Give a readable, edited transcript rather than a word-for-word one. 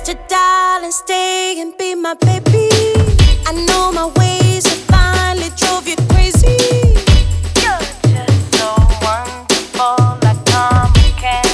your darling, stay and be my baby. I know my